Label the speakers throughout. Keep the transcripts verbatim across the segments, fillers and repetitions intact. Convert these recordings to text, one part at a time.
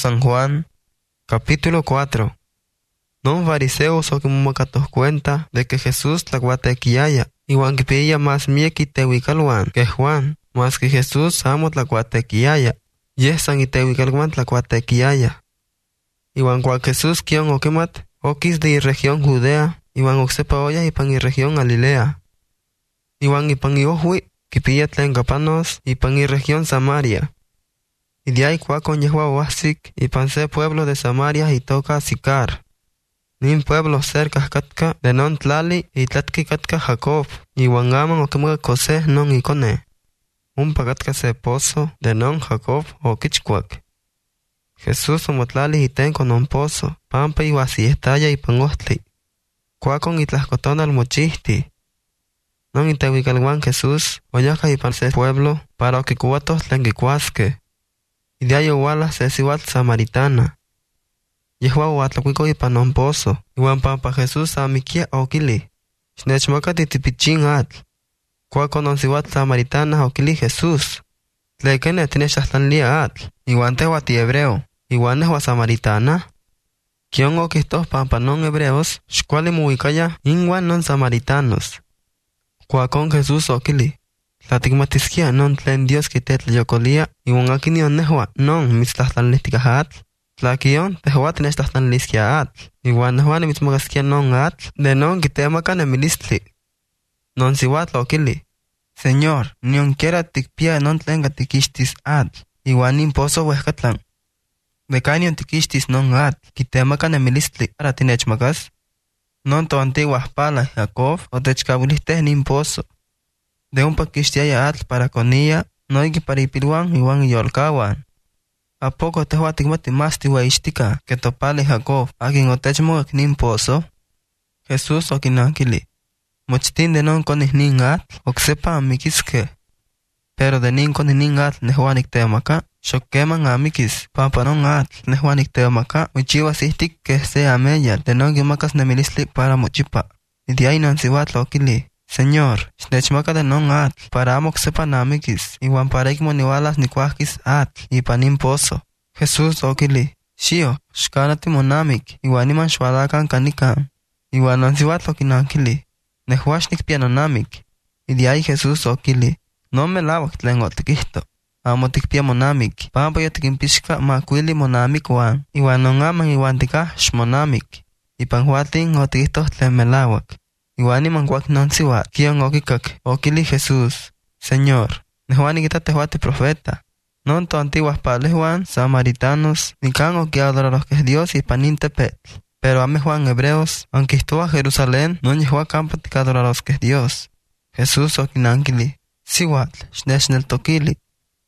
Speaker 1: San Juan, capítulo cuatro. Non fariseos o que mumacatos cuenta de que Jesús la guatequiaya, igual que pilla más mieki tehuicalwan que Juan, más que Jesús amo la guatequiaya, y es san y tehuicalwan la guatequiaya. Igual cual Jesús kion o quemat, oquis de región Judea, igual oxepa olla y pan y región Galilea. Igual y pan y ohui, que pilla tlengapanos y pan y región Samaria. Y de ahí cuaco yehua oasik y panse pueblo de Samaria y toca Sicar. Nin pueblo cerca katka de non tlali y tlatki katka Jacob, y wangaman o kemuga kose non ikone. Un pagatka se pozo de non Jacob o kichkwak. Jesús omotlali y tenko non pozo, pampa y wasiestaya y pangostli. Cuacon y tlascotona al mochihti. Non itehuicalwan Jesús, oyaca y panse pueblo, para que cuatos tlenguicuasque. Y de ahí iguala se siwat samaritana. Yehua huatlacuico y panon pozo. Iguan pampa Jesús a miquia oquili. Xnechmoca titipichin atl. Cuaco non siwat samaritana oquili Jesús. Tlequene tiene xastlanlia atl. Iguan tehuati hebreo. Iguan nehua samaritana. Kion oquistos pampa non hebreos. Xcuali muicaya inguan non samaritanos. Cuacon Jesús oquili. Tlatigmatisquia non tlen Dios quitet yocolia, y un aquinion nehua non mitztahtanlistica atl. Tlaquion tehua tinestahtanlisquia atl, igual nehua nimitzmagasquia non atl, de non quitemaca nemilistli. Non siwat loquili. Señor, nion quiera ticpia non tlenga tiquistis atl, igual nin pozo huescatlan. De cañon tiquistis non atl, quitemaca nemilistli, para tinechmagas. Non to antiguas palas Jacob, o techcabulistes nin pozo. De un paquistiaya atl para conilla, no hay que paripiluan iguan y yolcawan. A poco te huatigmati más tiwaishtika, que topale Jacob, a quien otechmo nin pozo. Jesús o quinanquili. Mochitin de non conis nin atl, oxepa amikisque. Pero de nin conis nin atl nehuanik teomaca, xoqueman amikis, pamparon atl nehuanik teomaca, uchiwasistik que sea mella, de non gimacas nemilisli para mochipa. Y de ahí non siwat loquili. Señor, xnechmaca de non atl, para amo que sepan amikis, iguan pareikmo niwalas nikuaskis atl, y panin pozo. Jesús oquili, xio, xkanati monamik, iguan iman xwalakan kanikan, iguan non siwat loquinankili, nehuaxnik pianonamik. Y de ahí Jesús oquili, no me lawak tlen otiquihto, amo tikpia monamik, pampa yo tikimpixka makuili monamik wan, iguan non aman iguan tika xmonamik, y panhuatin otiquihto tlen melawak. Iguani manguac non siwat, kion okikak, okili Jesús, Señor, nehuani quita tehuati profeta. Non to antiguas pales Juan, samaritanos, ni can o que adoraros que es Dios y panin tepetl. Pero ame Juan hebreos, aunque estuvo a Jerusalén, non yehua campo tica adoraros que es Dios. Jesús okinankili, siwat, xneshnel tokili.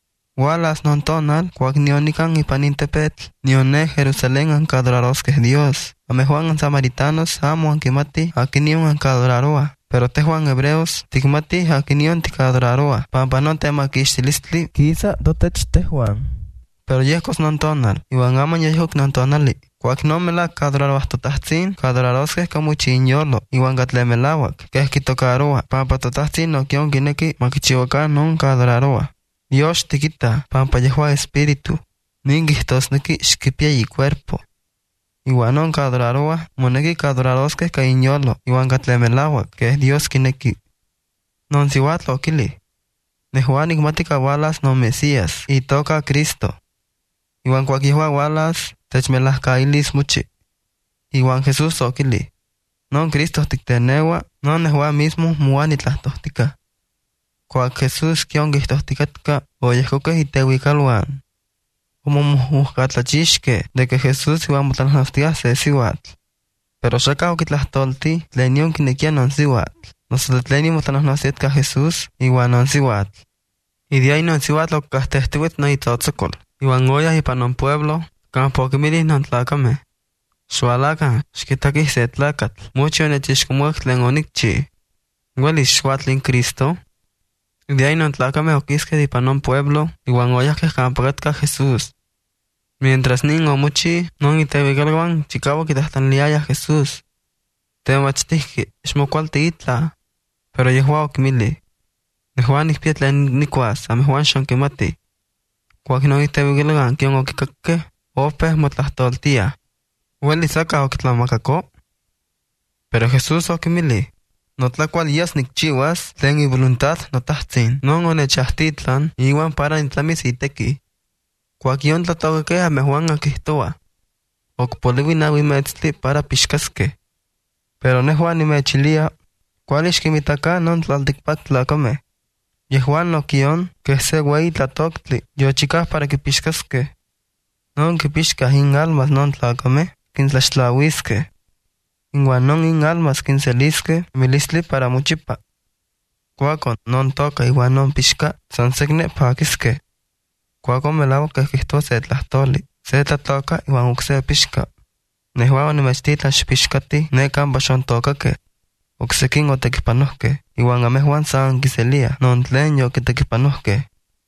Speaker 1: Walas non tonal, cuac nionican y panin tepetl, nione Jerusalén anca adoraros que es Dios. Ame Juan an samaritanos amo anquimati aquinion anca adoraroa. Pero te Juan hebreos tigmati aquinion tica adoraroa. Pampa non tema quixtilistli quizá dotech te Juan. Pero yescos non tonal, iwan aman yehuk non tonali. Cuac no me la cadoraroas totahtzin, cadoraros que es como chinyolo, iwan gatlemelawak, que es quitocaroa. Pampa totahtzin no kion kineki makichiwaka non cadoraroa. Dios te quita, pampa yehua espíritu, ningistos neki xkipia y cuerpo. Igual non cadoraroa, moneki cadoraros que caiñolo, igual gatlemelawak, que es Dios kineki. Non siwat loquili. Nehuan igmatica walas no Mesías, y toca a Cristo. Igual cuaquihua walas, techmelas kailis muchi. Igual Jesús oquili. Non Cristo tictenewa, non nehuan mismo muanitlastostica. Cuac Jesús kion gistosticatca, oyescoque y tehuicalwan. Como muhcatlachishke, de que Jesús iba a mutanastia se siwat. Pero shaka oquitlastolti, tlenion kinekia non siwat. Nosotros tleni mutanasietka Jesús, igual non siwat. Y de ahí non siwat lo castestiwit no itotzocol. Igual goya y panon pueblo, campo que miris non tlacame. Xualacan, xquitaki se tlacatl, mucho nechishkumuak tlen onikchi. Igual ixhuatlin Cristo. Y de ahí non tlacame oquisque de panon pueblo, igual goya que campacatka Jesús. Mientras nin o muchi, non itevigalwan, chicabo quitahtanliaya Jesús. Temachtiski, xmocual itla. Pero yehua okmili. Nehuan ispiet len nikuas, ame Juan xonkimati. Cuac non itevigalwan, kion okikakke, opeh motlahtoltia. Uelisaka okitlamacacó. Pero Jesús okimili: notlacual yas nikchiwas tlen i voluntad notahtzin, non onechahtitlan iwan para nitlamis iteki. Cuaquion tlatocaque amejuan akihtoa: okpoliwi naui metztli para pixcasque. Pero nejuan nimechilia: cualix kimitaka non tlaltikpak tlacame. Yehuan nokion que se wei tlatoctli yochicah para kipixcasque. Non kipixcah in almas non tlacame kintlaxtlahuisque. Inguan non in almas kinselisque milistli para mochipa. Cuacon non toca iguan non pixca san segne paquisque. Cuacon melao que quihto se tlahtoli, se tlatoca iguan uxe pixca. Nehuan nimechtitlan xpixcati necan baxon tocaque. Oxequin otequipanohque, iguan amejuan san quiselia, non tlen yo quitequipanohque.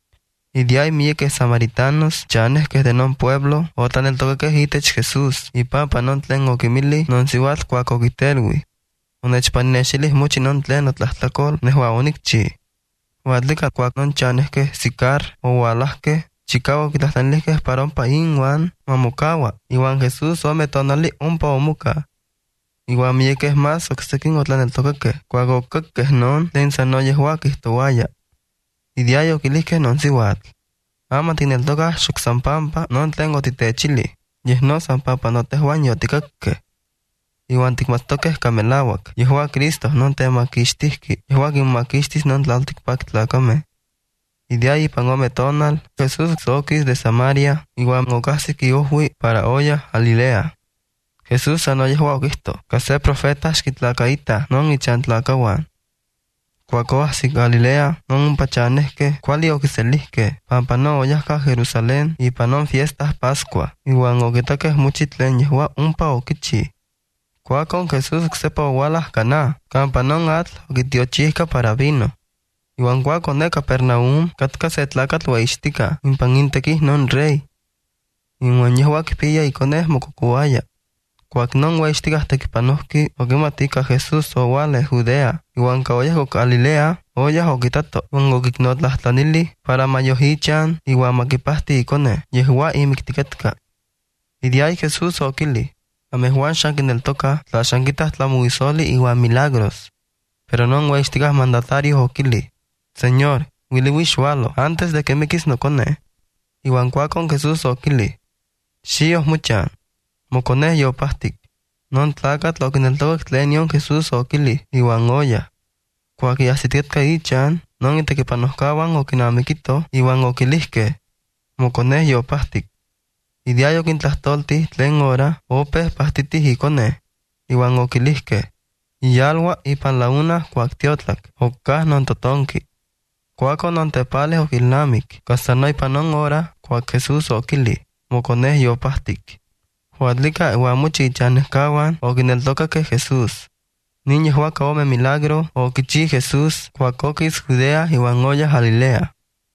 Speaker 1: Y de ahí mieques samaritanos, chanesques de non pueblo, o tan el toque hitech Jesús, y papa non tlen oquimili, non siwat cuac oquitelwi. Onechpanechilis muchi non tlen otlahtacol, nehua onicchi. Huadlica cuac non chanesques sicar, o hualasque, chicago quitahtanlisques para un paín wan, mamucawa, iguan Jesús ome tonali un pa omuca. Igual mieques más oxequin otlan el toqueque, cuago queques non, tlen sanoyes huaquis toaya. Y diayo quilisque non siwat. Ama tin el toca xuxampampa non tlen otitechili, yeh no sampampa no tehuan yotiqueque. Iguan ticmastoques camelawak, yehua Cristo non te maquistihki, yehua quinmaquistis non tlalticpac tlacame. Y de ahí pangome tonal, Jesús soquis de Samaria, igual ocasiqui uhui para olla Galilea. Jesús sanoyes huaquisto, case profetas quitlacaita, non ichan tlacawan. Cuacoasi Galilea, non un pachanesque, cuali oquiselisque, pampa no oyasca Jerusalén, y panon fiestas Pascua, iguan oquitaques muchitlen yehua umpa oquichi. Cuacon Jesús sepa owalas caná, campa non atl oquitiochisca para vino. Iguan cuacon de Capernaum, catca se tlacat huaixtica, impangintequis non rey. Iguan yehua quipilla icones mococuaya. Cuac non huaixticas tequipanohki, oquimatica Jesús owale Judea, iguan caoyas o Galilea, oyas oquitato, iguan oquicnotlahtlanili, para mayohichan, iguan maquipasti icone, yehua imictiquetka. Y de ahí Jesús oquili, amejuan shankin el toca, la shanquitas tlamuisoli iguan milagros. Pero non huaixticas mandatarios oquili, Señor, wili wishwalo, antes de que miquis no cone. Iguan cuacon Jesús oquili, shios muchan. Mocones yo pastic. Non tlacat lo que en el toque tlenion Jesús oquili, iguan olla. Cuac y asitietka ichan, non itequipanoscaban o quinamiquito, iguan oquilisque. Mocones yo pastic. Y diayo quintlastolti tlen hora, opes pastitis icone, iguan oquilisque. Y alwa y pan la una cuac tiotlac, ocas non totonki. Cuaco non tepales oquilnamic, casanoy panon hora, cuac Jesús oquili, mocones yo pastic. Huadlica huamuchi chanescawan o quineltoca que Jesús. Niño huaca ome milagro o quichi Jesús, cuacoquis Judea y olla Galilea.